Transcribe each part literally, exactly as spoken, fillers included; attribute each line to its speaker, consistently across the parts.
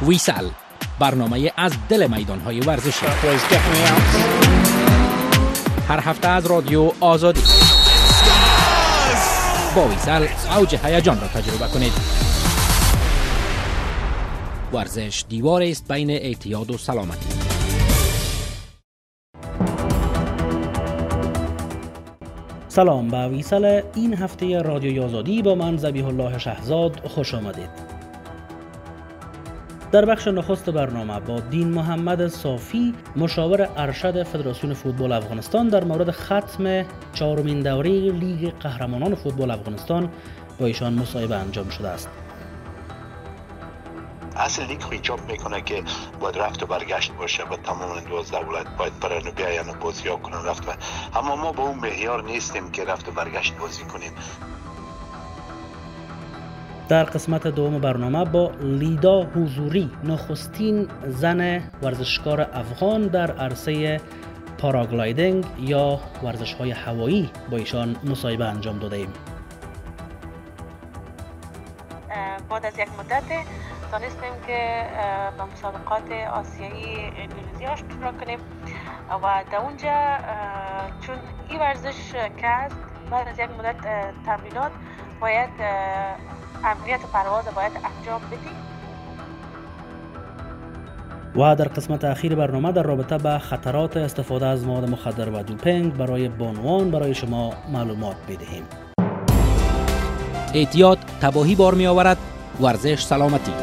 Speaker 1: ویسل، برنامه از دل میدان‌های ورزشی. هر هفته از رادیو آزادی. با ویسل اوج هیجان را تجربه کنید. ورزش دیوار است بین اعتیاد و سلامتی.
Speaker 2: سلام، به ویسل این هفته رادیو آزادی با من ذبیح الله شهزاد خوش آمدید. در بخش نخست برنامه با دین محمد صافی، مشاور ارشد فدراسیون فوتبال افغانستان، در مورد ختم چهارمین دوره لیگ قهرمانان فوتبال افغانستان با ایشان مصاحبه انجام شده است.
Speaker 3: اصل لیگ خو ایجاب میکنه که باید رفت و برگشت باشه و تمام دوازده ولایت باید برن و بیاین و بازی ها کنن رفت و اما ما با اون معیار نیستیم که رفت و برگشت بازی کنیم.
Speaker 2: در قسمت دوم برنامه با لیدا حضوری، نخستین زن ورزشکار افغان در عرصه پاراگلایدینگ یا ورزش‌های هوایی، با ایشان مصاحبه انجام داده ایم.
Speaker 4: بعد از یک مدت دانستیم که به مسابقات آسیایی اندونزی اشتراک کنیم و در اونجا چون این ورزش که است بعد از یک مدت تمرینات باید عملیات پرواز باید انجام بدیم.
Speaker 2: و در قسمت اخیر برنامه در رابطه با خطرات استفاده از مواد مخدر و دوپینگ برای بانوان برای شما معلومات بدهیم.
Speaker 1: اعتیاد تباهی بار می آورد، ورزش سلامتی.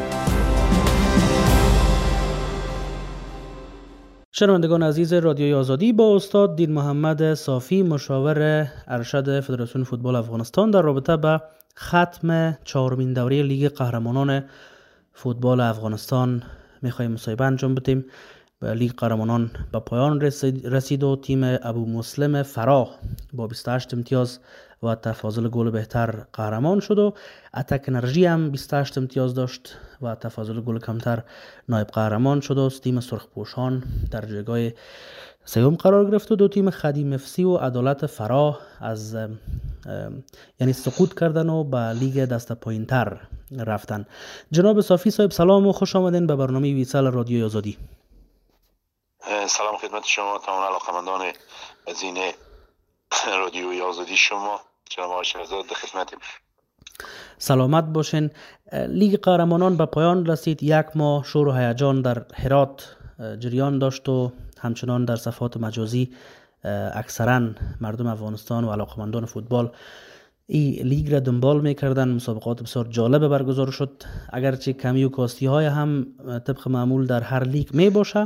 Speaker 2: شنوندگان عزیز رادیوی آزادی، با استاد دین محمد صافی، مشاور ارشد فدراسیون فوتبال افغانستان، در رابطه با ختم چهارمین دوره لیگ قهرمانان فوتبال افغانستان میخوایم مصاحبه انجام بدیم. لیگ قهرمانان به پایان رسید و تیم ابو مسلم فراه با بیست و هشت امتیاز و تفاضل گل بهتر قهرمان شد و اتک انرژی هم بیست و هشت امتیاز داشت و تفاضل گل کمتر نایب قهرمان شد و تیم سرخپوشان در جایگاه سوم قرار گرفت و دو تیم خدیم افسی و عدالت فراه از یعنی سقوط کردن و به لیگ دست پایین‌تر رفتن. جناب صافی صاحب، سلام و خوش آمدین به برنامه ویسل رادیوی آزادی.
Speaker 3: سلام خدمت شما تمام علاقه‌مندان عزیز رادیوی آزادی. شما جناب آقای شهزاد در خدمتیم.
Speaker 2: سلامت باشین. لیگ قهرمانان به پایان رسید. یک ماه شور و هیجان در هرات جریان داشت و همچنان در صفحات مجازی اکثرا مردم افغانستان و علاقمندان فوتبال این لیگ را دنبال میکردن. مسابقات بسیار جالب برگزار شد، اگرچه کمی و کاستی های هم طبق معمول در هر لیگ می باشه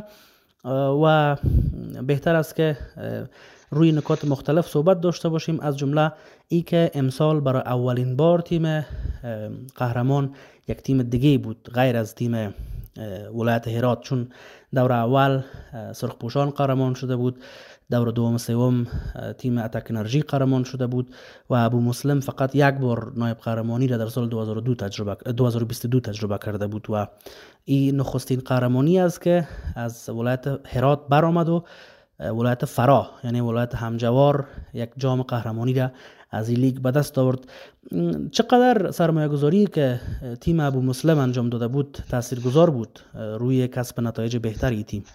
Speaker 2: و بهتر است که روی نکات مختلف صحبت داشته باشیم. از جمله ای که امسال برای اولین بار تیم قهرمان یک تیم دیگه بود غیر از تیم ولایت هرات، چون دور اول سرخپوشان قهرمان شده بود، دور دوم سوم تیم اتک انرژی قهرمان شده بود و ابو مسلم فقط یک بار نایب قهرمانی را در سال دو هزار و دو تجربه دو هزار و بیست و دو تجربه کرده بود و این نخستین قهرمانی است که از ولایت هرات برآمد و ولایت فراه یعنی ولایت همجوار یک جام قهرمانی را از این لیگ به دست آورد. چقدر سرمایه گذاری که تیم ابو مسلم انجام داده بود تاثیرگذار بود روی کسب نتایج بهتری تیم؟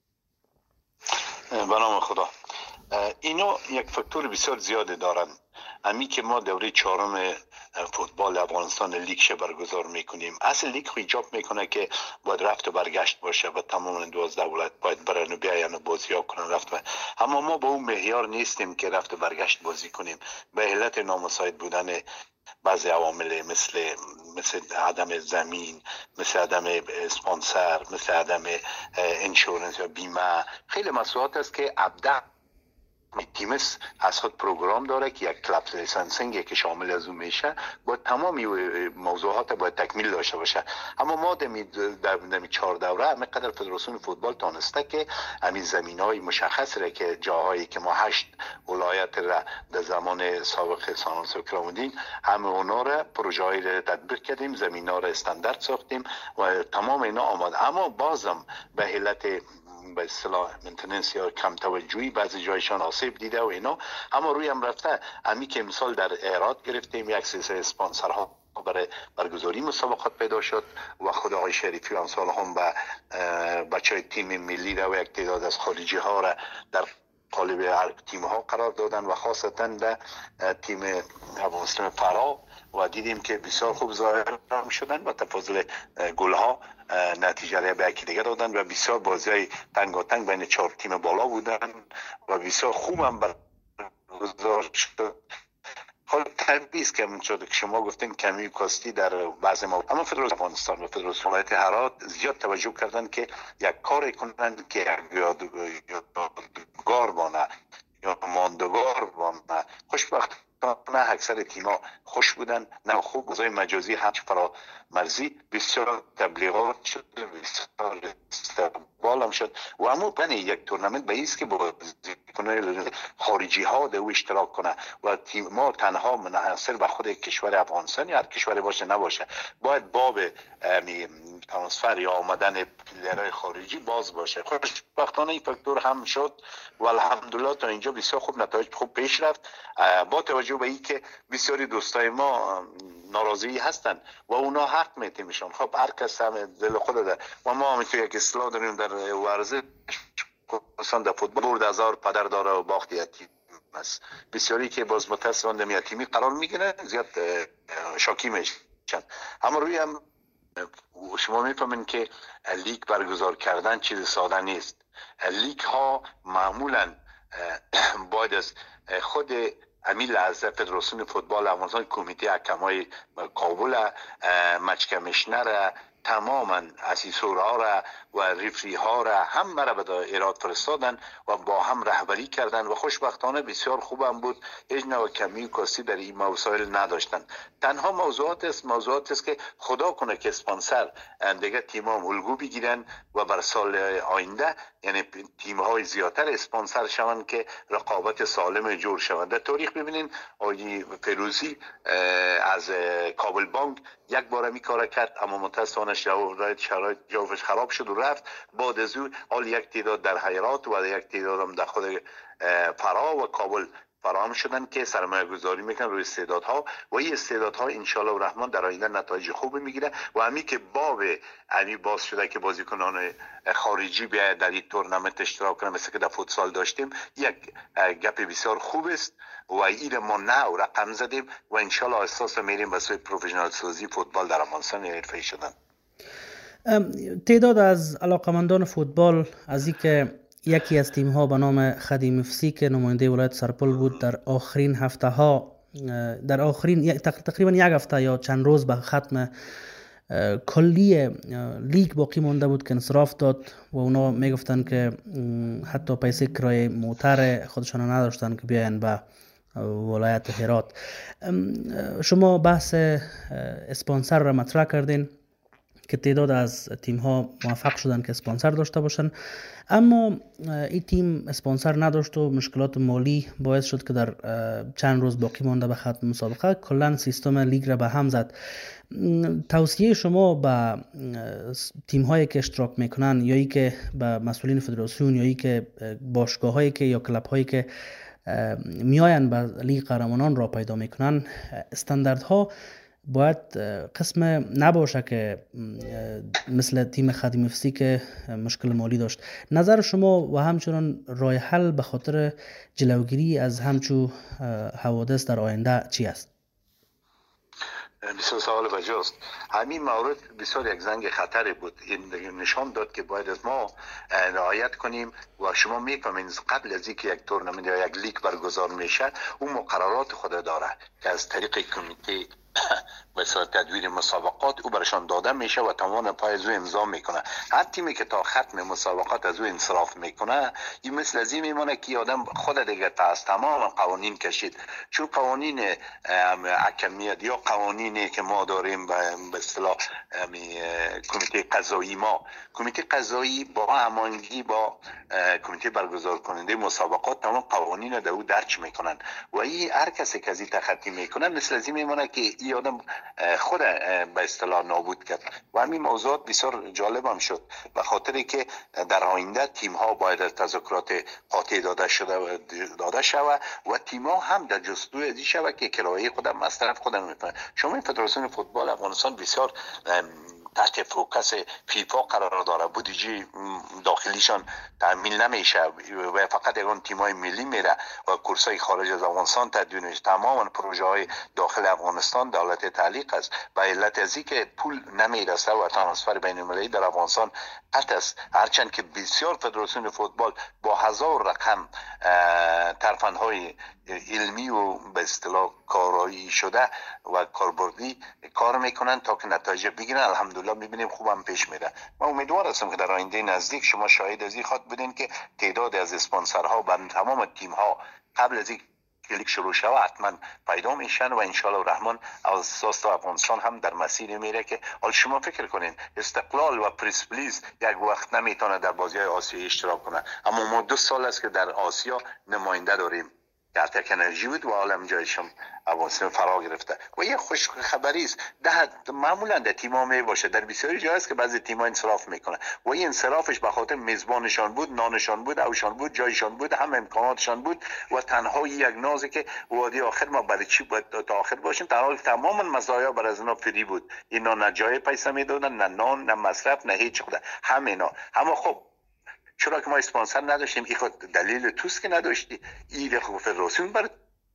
Speaker 3: به نام خدا. اینو یک فاکتور بسیار زیاده دارن. امی که ما دوره چهارم فوتبال افغانستان لیگ شه برگزار میکنیم، اصل لیگ خو ایجاب میکنه که باید رفت و برگشت باشه و تمام دوازده ولایت باید برن و بیاین و بازی ها کنن رفت و اما ما با اون معیار نیستیم که رفت و برگشت بازی کنیم به علت نامساعد بودن بعضی عوامل مثل مثل عدم زمین، مثل عدم اسپانسر، مثل عدم انشورنس یا بیمه. خیلی مسئولیت است که ابدا تیمس از خود پروگرام داره که یک کلاب لیسانسینگ که شامل از اون میشه با تمامی موضوعات باید تکمیل داشته باشه. اما ما دمی دمی چهار دوره همینقدر فدراسیون فوتبال تانسته که همین زمینهای مشخص را که جاهایی که ما هشت ولایت را در زمان سابق سانان سکرامودین همه اونا را پروژه‌ای را تطبیق کردیم، زمینا را استاندارد ساختیم و تمام اینا آماده. اما بازم به علت به اصطلاح مینتیننس یا کم توجهی بعضی جایشان آسیب دیده و اینا، اما روی هم رفته. امی که مثال در هرات گرفتیم یک سلسله اسپانسرها برای برگزاری مسابقات پیدا شد و خود آقای شریفی و امثال هم به بچه های تیم ملی را و یک تعداد از خارجی ها را در قالب تیم ها قرار دادن و خاصتا در تیم افغانستان فرا و دیدیم که بسیار خوب ظاهر شدن و تفاضل گل ها نتیجه به یکی دیگه دادن و بسیار بازی های تنگاتنگ بین چهار تیم بالا بودن و بسیار خوب هم برگزار شد. حال طبیعی است که همونطور که شما گفتین کمی کاستی در بعض ما اما فدراسیون افغانستان و فدراسیون ولایت هرات زیاد توجه کردن که یک کاری کنند که یادگار بانه یا ماندگار بانه. خوشبختانه اکثر تیم‌ها خوش بودن، نه خوب بازی مجازی هم فرا مرزی بسیار تبلیغات شد، بسیار استقبال هم شد و اما بنی یک تورنمنت به ایست که بازیکنان خارجی ها در او اشتراک کنه و تیم ما تنها منحصر به خود کشور افغانستان یا هر کشوری باشه نباشه، باید باب ترانسفر یا آمدن پلیرهای خارجی باز باشه. خوشبختانه این فاکتور هم شد و الحمدلله تا اینجا بسیار خوب نتایج خوب پیش رفت با توجه به این که بسیاری دوستای ما ناراضی هستن و اونا حق میتیمشون. خب هر کس هم دل خود داره و ما هم تو یک اصلاح داریم در ورزش، مثلا در فوتبال برد هزار پدر داره و باخت یتیم است. بسیاری که باز متاسفانه در یتیمی قرار میگیرن زیاد شاکی میشن. اما روی هم شما میفهمین که لیگ برگزار کردن چیز ساده نیست. لیگ ها معمولا باید از خود امیل از فدراسیون فوتبال افغانستان، کمیته حکمای کابل، مچ کمیشنر، تماما اسیسورها را و ریفری ها را هم مرا به ایراد فرستادن و با هم رهبری کردن و خوشبختانه بسیار خوبم بود. هیچ نوع کمی و کاستی در این مسائل نداشتن. تنها موضوعات است موضوعات است که خدا کنه که اسپانسر دیگه تیم ها الگو بگیرن و بر سال آینده یعنی تیم های زیادتر اسپانسر شوند که رقابت سالم جور شوند. در تاریخ ببینین آقای فیروزی از کابل بانک یک بار می کار کرد اما متاسفانه شرایط شرایط جوش خراب شد و رفت. بعد از او حال یک تعداد در هرات و یک تعداد هم در خود فرا و کابل فراهم شدن که سرمایه گذاری میکنن روی استعدادها و این استعدادها انشالله الرحمن در آینده نتایج خوبی میگیره و همین که باب امی باز شده که بازیکنان خارجی بیاید در این تورنمنت اشتراک کنن مثل که در فوتسال داشتیم، یک گپ بسیار خوب است و این ما نو رقم زدیم و انشالله احساس میریم به سوی پروفشنال سازی فوتبال در افغانستان حرفه‌ای شدن.
Speaker 2: تعداد از علاقمندان فوتبال از اینکه یکی از تیم ها به نام خدیم افسی که نماینده ولایت سرپل بود در آخرین هفته ها در آخرین تقریبا یک هفته یا چند روز به ختم کلی لیگ باقی مونده بود که انصراف داد و اونا میگفتن که حتی پیسه کرایه موتر خودشان نداشتن که بیاین به ولایت هرات. شما بحث اسپانسر را مطرح کردین که تعداد از تیم ها موفق شدن که اسپانسر داشته باشن، اما این تیم اسپانسر نداشت و مشکلات مالی باعث شد که در چند روز باقی مانده به ختم مسابقه کلا سیستم لیگ را به هم زد. توصیه شما به تیم هایی که اشتراک میکنن یا ای که به مسئولین فدراسیون یا ای که باشگاه هایی که یا کلب هایی که میاین به لیگ قهرمانان را پیدا میکنن، استانداردها باید قسم نباشه که مثل تیم خدیم افسی که مشکل مالی داشت. نظر شما و همچنان راه حل به خاطر جلوگیری از همچو حوادث در آینده چی است؟
Speaker 3: بسیار سوال بجاست. همین مورد بسیار یک زنگ خطری بود. این نشان داد که باید از ما رعایت کنیم و شما میفهمین قبل از اینکه یک تورنمنت یا یک لیگ برگزار میشه اون مقررات خود داره که از طریق کمیته مثلا تدویر مسابقات او برشان داده میشه و تمام پای از او امضا میکنه. هر تیمی که تا ختم مسابقات از او انصراف میکنه این مثل از این میمونه که آدم خود دیگه تا از تمام قوانین کشید، چون قوانین حکمیت یا قوانینی که ما داریم به اصطلاح کمیته قضایی ما کمیته قضایی با هماهنگی با کمیته برگزار کننده مسابقات تمام قوانین رو در او درج میکنن و این هر کسی که از این تخطی میکنه مثل از این میمونه که این آدم خود به اصطلاح نابود کرد و همین موضوعات بسیار جالب هم شد به خاطری که در آینده تیم ها باید از تذکرات قاطع داده شده داده شود و تیم ها هم در جستجوی ازی شود که کرایه خودم مصرف خودم میکنه. شما این فدراسیون فوتبال افغانستان بسیار تحت فوکس فیفا قرار داره، بودجه داخلیشان تامین نمیشه و فقط یگان تیمای ملی میره و کورسای خارج از افغانستان تدوین میشه. تماما پروژه های داخل افغانستان دولت تعلیق است به علت ازی که پول نمیرسه و ترانسفر بین المللی در افغانستان قطع است. هرچند که بسیار فدراسیون فوتبال با هزار رقم ترفندهای علمی و به اصطلاح کارایی شده و کاربردی کار میکنن تا که نتایج بگیرن. الحمدلله میبینیم خوبم پیش میره. من امیدوار هستم که در آینده نزدیک شما شاهد از این خواهد بودین که تعداد از اسپانسرها بر تمام تیم ها قبل از این لیگ شروع شود حتما پیدا میشن و انشالله الرحمن از اساس افغانستان هم در مسیر میره که حال شما فکر کنین استقلال و پرسپولیس یک وقت نمیتونه در بازی‌های آسیایی اشتراک کنه، اما ما دو سال است که در آسیا نماینده داریم. تک انرژی بود و عالم جایشم افغانستان فرا گرفته و یه خوش خبری است. ده معمولا در تیم‌ها می باشه، در بسیاری جاها است که بعضی تیم‌ها انصراف میکنه و این انصرافش به خاطر میزبانشان بود، نانشان بود، اوشان بود، جایشان بود، هم امکاناتشان بود و تنها یک نازی که وادی آخر ما برای چی باید تا آخر باشیم، در حالی تمام مزایا بر از اینا فری بود. اینا نه جای پیسه میدادن، نه نان، نه مصرف، نه هیچ خود همینا. اما خب چرا که ما اسپانسر نداشتیم؟ این خود دلیل توست که نداشتی. این خود فدراسیون برای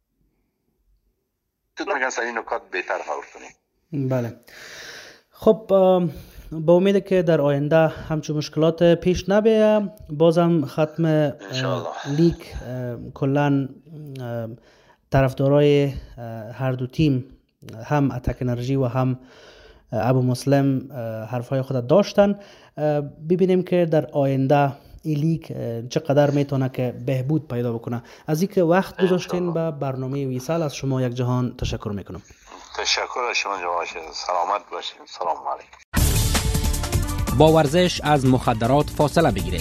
Speaker 3: تو مگن سر این نکات بهتر خبر کنیم.
Speaker 2: بله خب با امید که در آینده همچون مشکلات پیش نبیه، بازم ختم لیگ کلن طرفدارای هر دو تیم هم اتک انرژی و هم ابو مسلم حرفای خود داشتن. ببینیم که در آینده این لیگ چقدر میتونه که بهبود پیدا بکنه. از اینکه وقت گذاشتین به برنامه ویسال از شما یک جهان تشکر میکنم.
Speaker 3: تشکر از شما جواد، سلامت باشین. سلام علیکم.
Speaker 1: با ورزش از مخدرات فاصله بگیرید.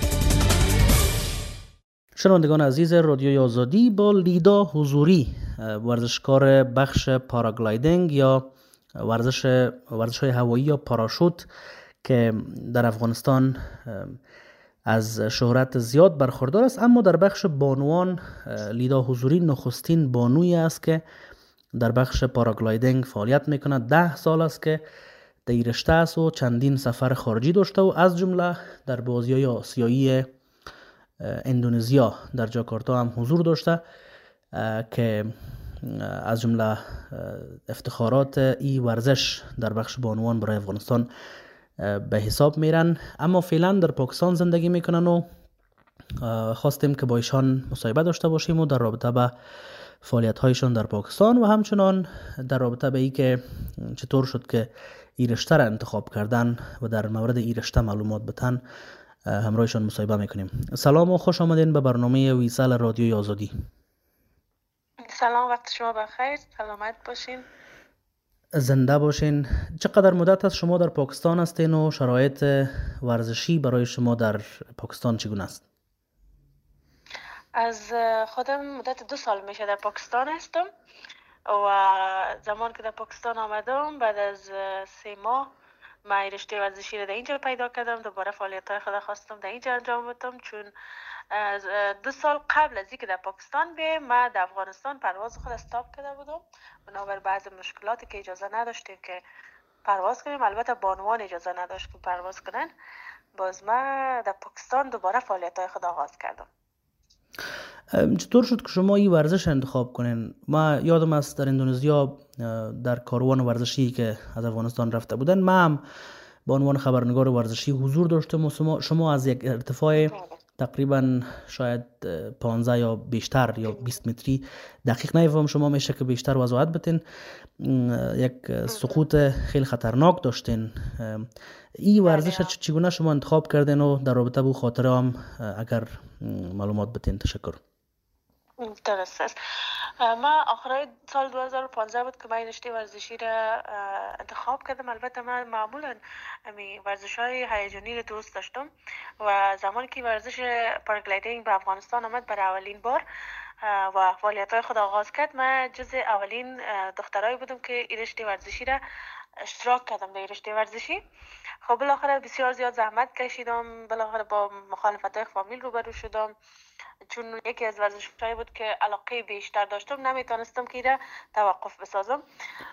Speaker 2: شنوندگان عزیز رادیوی آزادی، با لیدا حضوری ورزشکار بخش پاراگلایدینگ یا ورزش ورزش‌های هوایی یا پاراشوت که در افغانستان از شهرت زیاد برخوردار است، اما در بخش بانوان لیدا حضوری نخستین بانویی است که در بخش پاراگلایدینگ فعالیت میکنه. ده سال است که در این رشته است و چندین سفر خارجی داشته و از جمله در بازی‌های آسیایی اندونزیا در جاکارتا هم حضور داشته که از جمله افتخارات این ورزش در بخش بانوان برای افغانستان به حساب میرن. اما فعلا در پاکستان زندگی میکنن و خواستیم که با ایشان مصاحبه داشته باشیم و در رابطه به فعالیت هایشان در پاکستان و همچنان در رابطه به این که چطور شد که این رشته را انتخاب کردن و در مورد این رشته معلومات بتن همراهشان مصاحبه میکنیم. سلام و خوش آمدین به برنامه ویسال رادیوی آزادی.
Speaker 4: سلام، وقت شما بخیر، سلامت باشین،
Speaker 2: زنده باشین. چقدر مدت از شما در پاکستان هستین و شرایط ورزشی برای شما در پاکستان چگونه است؟
Speaker 4: از خودم مدت دو سال میشه در پاکستان هستم و زمان که در پاکستان آمدم بعد از سه ماه من رشته ورزشی رو در اینجا پیدا کردم. دوباره فعالیت‌های خود خواستم در اینجا انجام بدم، چون دو سال قبل از اینکه در پاکستان بیام من در افغانستان پرواز خود استاپ کرده بودم بنابر بعض مشکلاتی که اجازه نداشتیم که پرواز کنیم. البته بانوان اجازه نداشت که پرواز کنن. باز من در پاکستان دوباره فعالیت‌های خود آغاز کردم.
Speaker 2: چطور شد که شما این ورزش انتخاب کنین؟ ما یادم است در اندونزیا در کاروان ورزشی که از افغانستان رفته بودن من هم به عنوان خبرنگار ورزشی حضور داشتم و شما از یک ارتفاع تقریبا شاید پانزده یا بیشتر یا بیست متری، دقیق نمیفهم شما میشه که بیشتر وضاحت بتین، یک سقوط خیلی خطرناک داشتین. این ورزش چگونه شما انتخاب کردین و در رابطه با خاطره هم اگر معلومات بتین؟ تشکر.
Speaker 4: درست است. من آخرای سال دو هزار و پانزده بود که من رشته ورزشی را انتخاب کردم. البته من معمولا ورزش های هیجانی را دوست داشتم و زمانی که ورزش پاراگلایدینگ به افغانستان آمد برای اولین بار و فعالیت‌های خود آغاز کرد، من جز اولین دخترایی بودم که این رشته ورزشی را اشتراک کردم در این رشته ورزشی. خب بالاخره بسیار زیاد زحمت کشیدم، بالاخره با مخالفت‌های فامیل روبرو شدم، چون یکی از ورزش‌هایی بود که علاقه بیشتر داشتم، نمیتونستم که را توقف بسازم.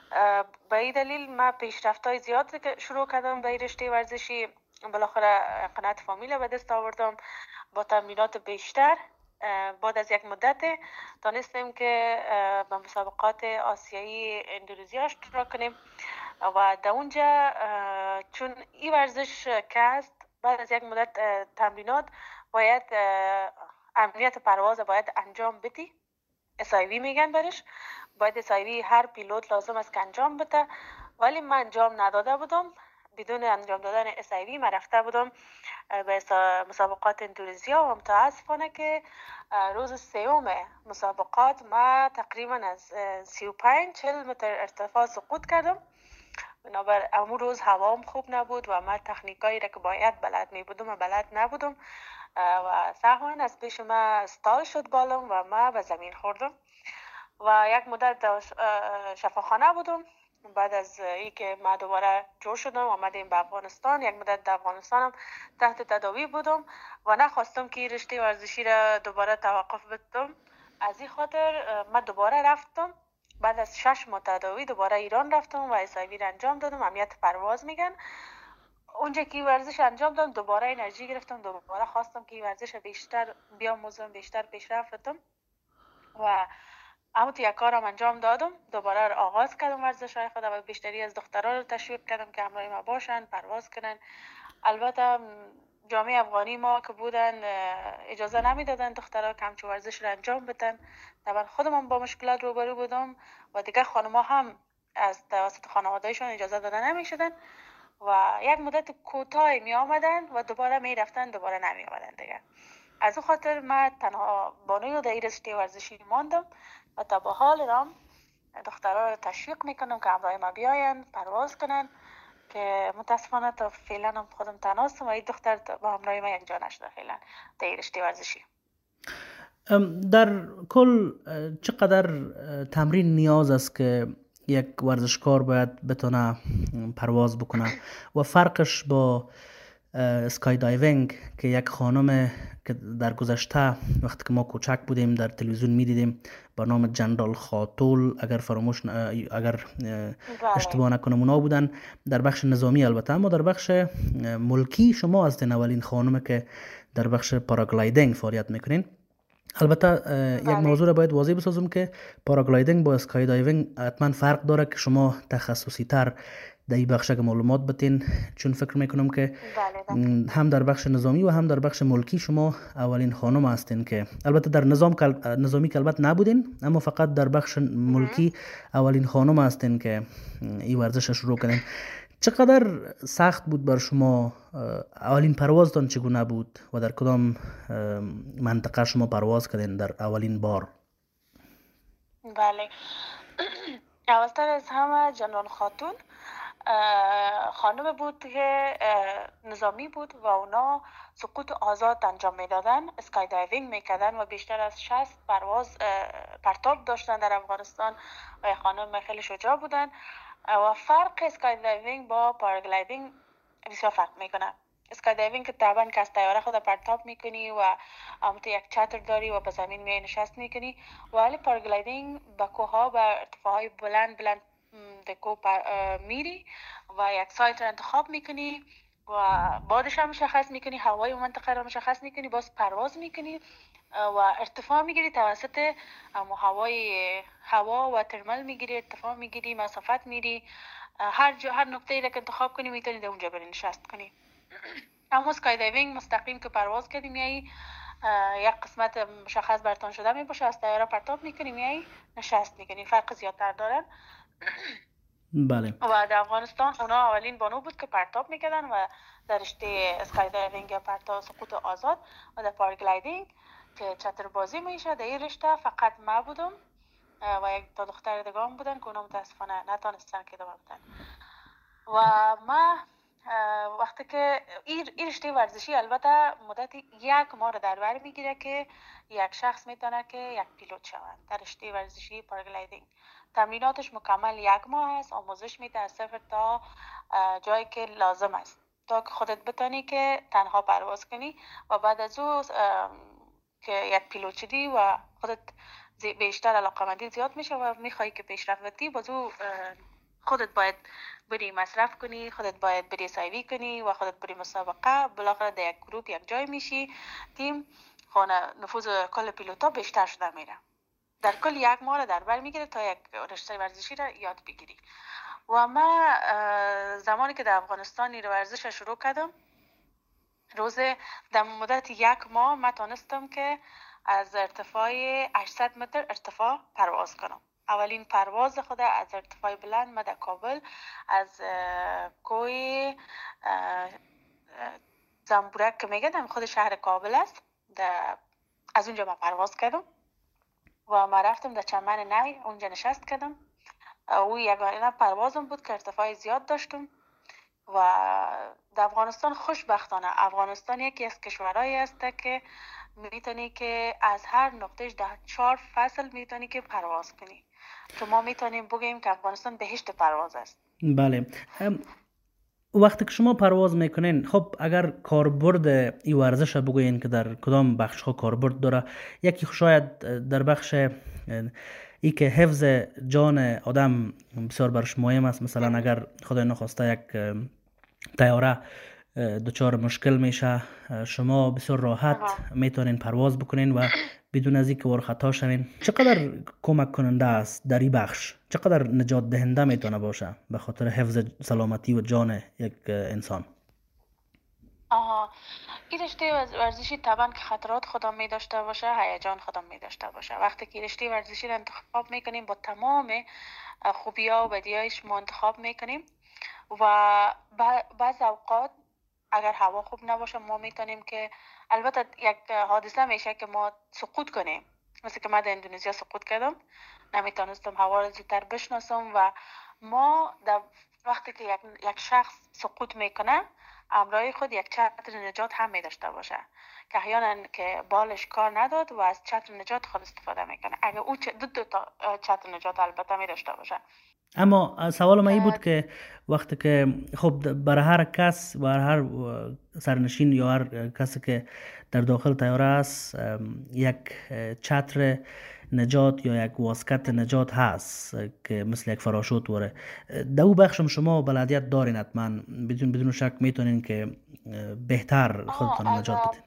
Speaker 4: به این دلیل من پیشرفت‌های زیاد شروع کردم به این رشته ورزشی. بالاخره قناعت فامیل به دست آوردم با تمرینات بیشتر. بعد از یک مدت دانستیم که به مسابقات آسیایی اندونزیا اشتراک کنیم و در اونجا چون این ورزش که است بعد از یک مدت تمرینات باید امنیت پرواز باید انجام بدی، اس آی وی میگن برش، باید اس آی وی هر پیلوت لازم است که انجام بده، ولی من انجام نداده بودم. بدون انجام دادن اس آی وی من رفته بودم به مسابقات اندونزیا و متاسفانه که روز سوم مسابقات ما تقریبا از سی و پنج چهل متر ارتفاع سقوط کردم. بنابر امون روز هوام خوب نبود و من تکنیکایی را که باید بلد می بودم و بلد نبودم و سهوا از پیش ما استال شد بالم و ما به زمین خوردم و یک مدت شفاخانه بودم. بعد از اینکه ما دوباره جور شدم آمدیم به افغانستان، یک مدت در افغانستانم تحت تداوی بودم و نخواستم که رشته ورزشی را دوباره توقف بدم. از این خاطر من دوباره رفتم، بعد از شش ماه تداوی دوباره ایران رفتم و اس آی وی را انجام دادم، امنیت پرواز میگن. اونجا که ورزش انجام دادم دوباره انرژی گرفتم، دوباره خواستم که ورزش بیشتر بیاموزم، بیشتر پیشرفت بدم و اما تو یک کارم انجام دادم. دوباره آغاز کردم ورزش های خود و بیشتری از دخترها رو تشویق کردم که همراه ما باشن، پرواز کنن. البته جامعه افغانی ما که بودن اجازه نمیدادن دخترها که همچون ورزش رو انجام بدن. طبعا خودم با مشکلات روبرو بودم و دیگه خانم‌ها هم از توسط خانواده‌شون اجازه دادن نمیشدن و یک مدت کوتاهی می آمدن و دوباره می رفتن، دوباره نمی آمدن دیگه. از اون خاطر من تنها بانوی در این رشته ورزشی ماندم و تا به حال رام دخترها رو تشویق میکنم که همراه ما بیاین پرواز کنن که متاسفانه تا فعلا هم خودم تنها هستم و این دختر با همراه ما یک جا نشده فعلا در این رشته ورزشی.
Speaker 2: در کل چقدر تمرین نیاز است که یک ورزشکار باید بتونه پرواز بکنه و فرقش با اسکای دایوینگ که یک خانم که در گذشته وقتی که ما کوچک بودیم در تلویزیون میدیدیم با نام جنرال خاتول، اگر فراموش اگر اشتباه نکنم اونا بودن در بخش نظامی. البته اما در بخش ملکی شما هستین اولین خانم که در بخش پاراگلایدینگ فعالیت میکنین. البته یک موضوع را باید واضح بسازم که پاراگلایدینگ با اسکای دایوینگ حتما فرق داره که شما تخصصی تر در این بخش که معلومات بتین، چون فکر میکنم که هم در بخش نظامی و هم در بخش ملکی شما اولین خانم هستین که البته در نظام نظامی که البته نبودین اما فقط در بخش ملکی اولین خانم هستین که این ورزش شروع کردین. چقدر سخت بود بر شما؟ اولین پروازتان چگونه بود و در کدام منطقه شما پرواز کردین در اولین بار؟
Speaker 4: بله، اولتر از همه جنرال خاتون خانم بود که نظامی بود و اونا سقوط آزاد انجام میدادن، اسکای دایوینگ میکردن و بیشتر از شصت پرواز پرتاب داشتن در افغانستان و خانم خیلی شجاع بودن و فرق اسکای دایوینگ با پاراگلایدینگ بسیار فرق میکنه. اسکای دایوینگ که طبعا که از طیاره خود پرتاب میکنی و تو یک چتر داری و به زمین می نشست میکنی، ولی پاراگلایدینگ با کوها و ارتفاعهای بلند بلند دکو میری و یک سایت را انتخاب میکنی و بادش هم مشخص میکنی، هوای منطقه را مشخص میکنی، باز پرواز میکنی و ارتفاع میگیری توسط هوای هوا و ترمل میگیری، ارتفاع میگیری، مسافت میری، هر جا هر نقطه‌ای را که انتخاب کنی میتونی در اونجا بری نشست کنی. اما اسکای دایوینگ مستقیم که پرواز کردی میای یک قسمت مشخص برتان شده میباشه، از طیاره پرتاب میکنی میای نشست میکنی، فرق زیادتر دارن.
Speaker 2: بله.
Speaker 4: و در افغانستان اونا اولین بانو بود که پرتاب میکردن و در رشته اسکای دایوینگ یا پرتاب سقوط آزاد و در پاراگلایدینگ که چتر بازی میشه در این رشته فقط ما بودم و یک تا دختر دیگه هم بودن که اونا متاسفانه نتونستن که ادامه بدن. و ما وقتی که این این رشته ورزشی البته مدت یک ماه را در بر میگیره که یک شخص میتونه که یک پیلوت شود در رشته ورزشی پاراگلایدینگ. تمریناتش مکمل یک ماه است. آموزش میده از صفر تا جایی که لازم است تا که خودت بتونی که تنها پرواز کنی و بعد از او که یک پیلوت شدی و خودت بیشتر علاقه‌مندی زیاد میشه و میخوای که پیشرفت بدی، باز او خودت باید بری مصرف کنی، خودت باید بری سایوی کنی و خودت بری مسابقه، بالاخره در یک گروپ یک جای میشی، تیم خانه نفوذ کل پیلوتا بیشتر شده میره. در کل یک ماه در بر میگیره تا یک رشته ورزشی را یاد بگیری. و ما زمانی که در افغانستان این ورزش شروع کردم، روز در مدت یک ماه ما تونستم که از ارتفاع هشتصد متر ارتفاع پرواز کنم. اولین پرواز خود از ارتفاع بلند ما در کابل از کوه زنبورک که میگه در خود شهر کابل است، از اونجا ما پرواز کردم و ما رفتم در چمن نی، اونجا نشست کردم. او یگانه پروازم بود که ارتفاع زیاد داشتم. و در افغانستان خوشبختانه افغانستان یکی از کشورهایی است که میتونی که از هر نقطهش در چهار فصل میتونی که پرواز کنی. تو ما میتونیم بگیم که افغانستان بهشت پرواز است.
Speaker 2: بله. وقتی که شما پرواز میکنین، خب اگر کاربرد این ورزش بگوین که در کدام بخش ها کاربرد داره، یکی شاید در بخش ای که حفظ جان آدم بسیار برش مهم است. مثلا اگر خدای نخواسته یک طیاره دچار مشکل میشه، شما بسیار راحت میتونین پرواز بکنین و بدون از اینکه ور خطا شوین. چقدر کمک کننده است در این بخش؟ چقدر نجات دهنده میتونه باشه به خاطر حفظ سلامتی و جان یک انسان؟
Speaker 4: آها، این رشته ورزشی طبعا که خطرات خودم می داشته باشه، هیجان خودم می داشته باشه. وقتی که رشته ورزشی رو انتخاب میکنیم با تمام خوبی‌ها و بدیهایش ما انتخاب میکنیم و بعض اوقات اگر هوا خوب نباشه ما میتونیم که البته یک حادثه میشه که ما سقوط کنیم. مثل که من در اندونزیا سقوط کردم، نمیتونستم هوا رو زودتر بشناسم و ما در وقتی که یک, یک شخص سقوط میکنه همراه خود یک چتر نجات هم می داشته باشه که احیانا که بالش کار نداد و از چتر نجات خود استفاده میکنه. اگر او دو, دو تا چتر نجات البته می داشته باشه.
Speaker 2: اما سوال من این بود که وقتی که خب برای هر کس و هر سرنشین یا هر کسی که در داخل طیاره است یک چتر نجات یا یک واسکت نجات هست که مثل یک فراشوت وره. در او بخشم شما بلدیت دارین حتما، بدون بدون شک میتونین که بهتر خودتان نجات بدین.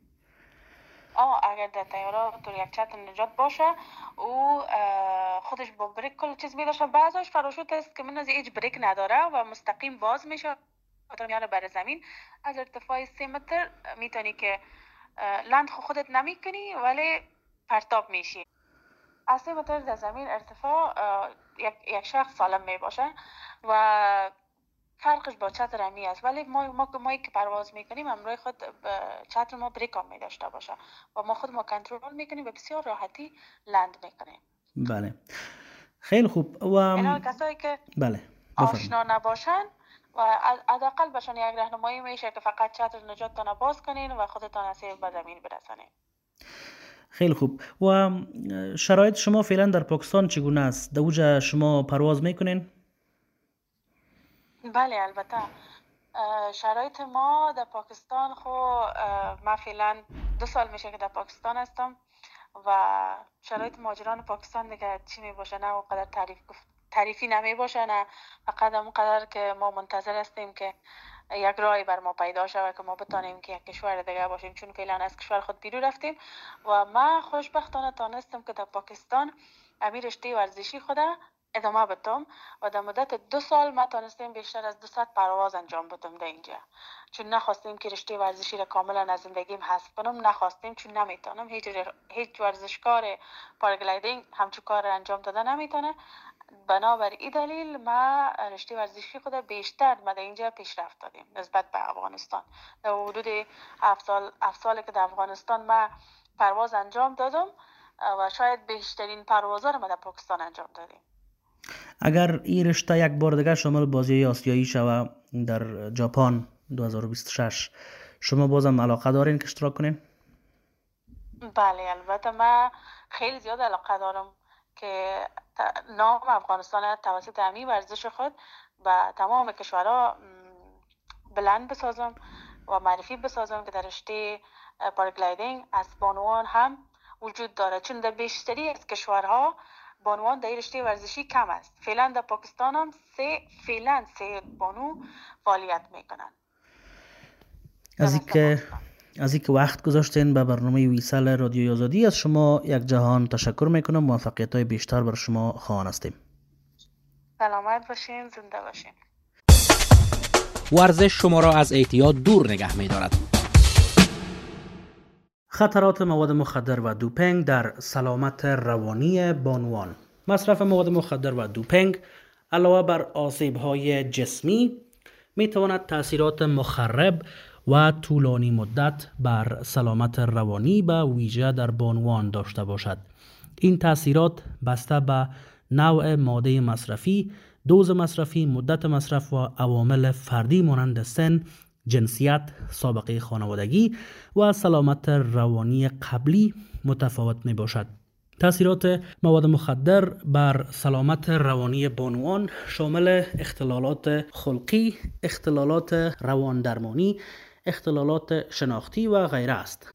Speaker 4: آه اگر در طیاره تو یک چتر نجات باشه او خودش با بریک کل چیز میداشه. بعضیش فراشوت است که من از هیچ بریک نداره و مستقیم باز میشه تا میاره بر زمین. از ارتفاع سه متر میتونی که لند خودت نمیکنی ولی پرتاب میشی. از سه متر در زمین ارتفاع یک, یک شخص سالم می باشه و فرقش با چتر همی است. ولی ما ما ما که پرواز میکنیم همراه خود چتر ما بریک هم می داشته باشه و ما خود ما کنترل میکنیم و بسیار راحتی لند میکنیم.
Speaker 2: بله خیلی خوب. و
Speaker 4: اینا کسایی که
Speaker 2: بله
Speaker 4: آشنا نباشن و حداقل بهشون یک راهنمایی میشه که فقط چتر نجاتتان باز کنین و خودتان از به زمین برسانین.
Speaker 2: خیلی خوب. و شرایط شما فعلا در پاکستان چگونه است؟ در اوجا شما پرواز میکنین؟
Speaker 4: بله البته شرایط ما در پاکستان خو ما فعلا دو سال میشه که در پاکستان هستم و شرایط مهاجران پاکستان دیگه چی می باشه نه اونقدر تعریف تعریفی نمی باشه، نه فقط اونقدر که ما منتظر هستیم که یک راهی بر ما پیدا شود که ما بتانیم که یک کشور دیگه باشیم، چون فعلا از کشور خود بیرون رفتیم و ما خوشبختانه تانستم که در پاکستان امیر رشته ورزشی خودم ادامه بدم و در مدت دو سال ما تانستیم بیشتر از دویست پرواز انجام بدم در اینجا، چون نخواستیم که رشته ورزشی را کاملا از زندگیم حذف کنم. نخواستیم چون نمیتونم، هیچ هیچ ورزشکار پاراگلایدینگ همچون کار را انجام داده نمیتونه. بنابر این دلیل ما رشته ورزشی خود بیشتر ما در اینجا پیشرفت دادیم نسبت به افغانستان. در حدود هفت سال هفت سالی که در افغانستان ما پرواز انجام دادم و شاید بیشترین پروازها را ما در پاکستان انجام دادیم.
Speaker 2: اگر این رشته یک بار دیگه شامل بازی آسیایی شود در ژاپن دو هزار و بیست و شش. شما بازم علاقه دارین که اشتراک کنین؟
Speaker 4: بله البته من خیلی زیاد علاقه دارم که نام افغانستان توسط همین ورزش خود و تمام کشورها بلند بسازم و معرفی بسازم که در رشته پاراگلایدینگ از بانوان هم وجود داره، چون در بیشتری از کشورها بانوان در رشته ورزشی کم است. فعلا در پاکستان هم سه فعلا سه بانو فعالیت میکنن.
Speaker 2: از اینکه از اینکه وقت گذاشتین به برنامه ویسال رادیوی آزادی، از شما یک جهان تشکر میکنم. موفقیت‌های بیشتر بر شما خواهان هستیم.
Speaker 4: سلامت باشین، زنده باشین.
Speaker 1: ورزش شما را از اعتیاد دور نگه می‌دارد.
Speaker 2: خطرات مواد مخدر و دوپینگ در سلامت روانی بانوان. مصرف مواد مخدر و دوپینگ علاوه بر آسیب‌های جسمی می‌تواند تأثیرات مخرب و طولانی مدت بر سلامت روانی به ویژه در بانوان داشته باشد. این تأثیرات بسته به نوع ماده مصرفی، دوز مصرفی، مدت مصرف و عوامل فردی مانند سن، جنسیت، سابقه خانوادگی و سلامت روانی قبلی متفاوت می باشد. تأثیرات مواد مخدر بر سلامت روانی بانوان شامل اختلالات خلقی، اختلالات رواندرمانی، اختلالات شناختی و غیره است.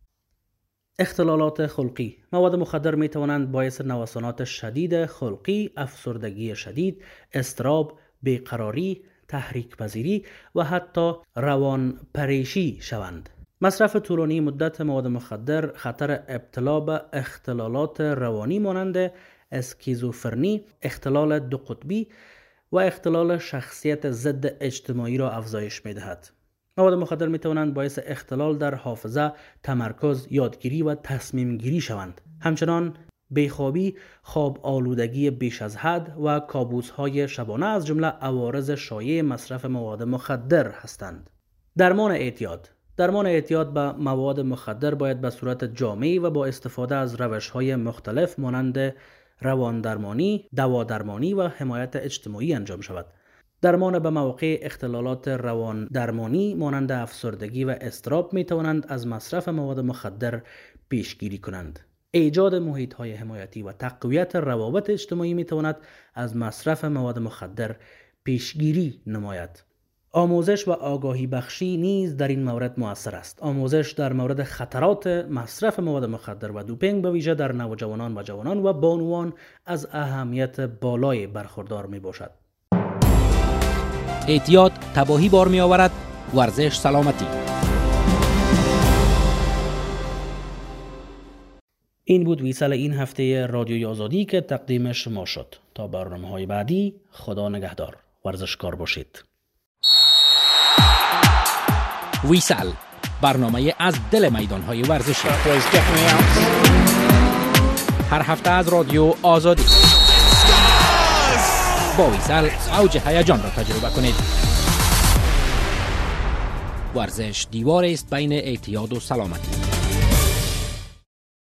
Speaker 2: اختلالات خلقی: مواد مخدر می توانند باعث نوسانات شدید خلقی، افسردگی شدید، اضطراب، بیقراری، تحریک پذیری و حتی روان پریشی شوند. مصرف طولانی مدت مواد مخدر خطر ابتلا به اختلالات روانی مانند اسکیزوفرنی، اختلال دو قطبی و اختلال شخصیت ضد اجتماعی را افزایش می دهد. مواد مخدر می توانند باعث اختلال در حافظه، تمرکز، یادگیری و تصمیم گیری شوند. همچنان بیخوابی، خواب آلودگی بیش از حد و کابوس‌های شبانه از جمله عوارض شایع مصرف مواد مخدر هستند. درمان اعتیاد: درمان اعتیاد به مواد مخدر باید به صورت جامعی و با استفاده از روش‌های مختلف مانند رواندرمانی، دوادرمانی و حمایت اجتماعی انجام شود. درمان به مواقع اختلالات رواندرمانی مانند افسردگی و اضطراب می توانند از مصرف مواد مخدر پیشگیری کنند. ایجاد محیط‌های حمایتی و تقویت روابط اجتماعی می تواند از مصرف مواد مخدر پیشگیری نماید. آموزش و آگاهی بخشی نیز در این مورد مؤثر است. آموزش در مورد خطرات مصرف مواد مخدر و دوپینگ به ویژه در نوجوانان و جوانان و بانوان از اهمیت بالای برخوردار می باشد.
Speaker 1: اعتیاد تباهی بار می آورد، ورزش سلامتی.
Speaker 2: این بود ویسال این هفته رادیوی آزادی که تقدیم شما شد. تا برنامه‌های بعدی، خدا نگهدار. ورزشکار باشید.
Speaker 1: ویسال، برنامه از دل میدان‌های ورزشی. هر هفته از رادیو آزادی. با ویسال اوج هیجان را تجربه کنید. ورزش دیواری است بین اعتیاد و سلامتی.